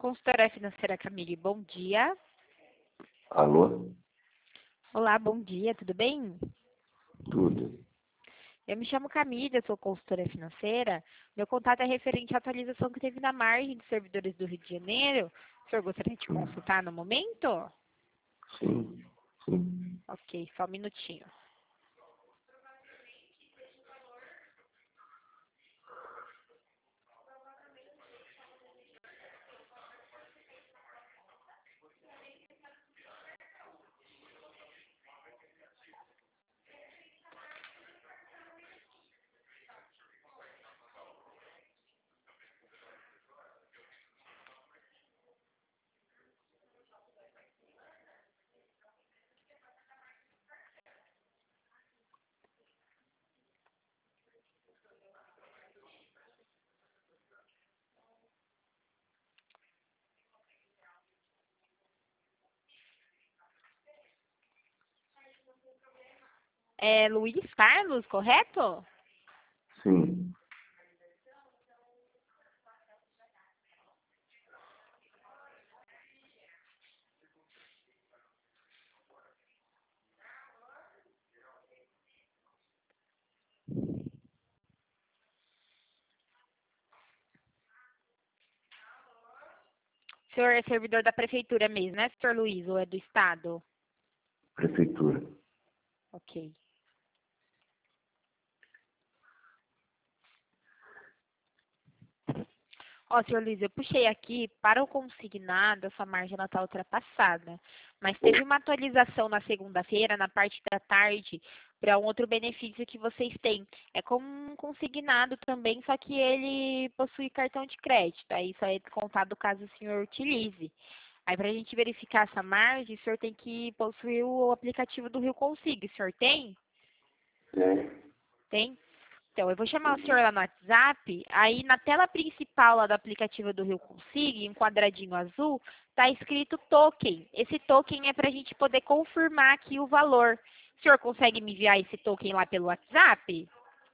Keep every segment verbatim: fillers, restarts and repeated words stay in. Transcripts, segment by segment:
Consultora financeira Camille, bom dia. Alô? Olá, bom dia, tudo bem? Tudo. Eu me chamo Camille, eu sou consultora financeira. Meu contato é referente à atualização que teve na margem de servidores do Rio de Janeiro. O senhor gostaria de Sim, consultar no momento? sim, sim. Ok, só um minutinho. É Luiz Carlos, correto? Sim. O senhor é servidor da prefeitura mesmo, né, senhor Luiz, ou é do estado? Prefeitura. Ok. Ó, senhor Luiz, eu puxei aqui para o consignado, a sua margem está ultrapassada. Mas teve uma atualização na segunda-feira, na parte da tarde, para um outro benefício que vocês têm. É como um consignado também, só que ele possui cartão de crédito. Aí só é descontado caso o senhor utilize. Aí, para a gente verificar essa margem, o senhor tem que possuir o aplicativo do Rio Consigo. O senhor tem? É. Tem? Então, eu vou chamar o senhor lá no WhatsApp, aí na tela principal lá do aplicativo do Rio Consigo, em um quadradinho azul, está escrito token. Esse token é para a gente poder confirmar aqui o valor. O senhor consegue me enviar esse token lá pelo WhatsApp?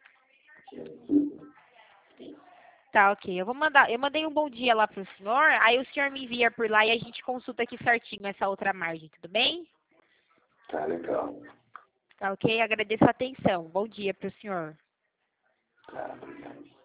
Tá, ok. Eu vou mandar, eu mandei um bom dia lá para o senhor, aí o senhor me envia por lá e a gente consulta aqui certinho essa outra margem, tudo bem? Tá legal. Tá, ok? Agradeço a atenção. Bom dia para o senhor. Tá, obrigado.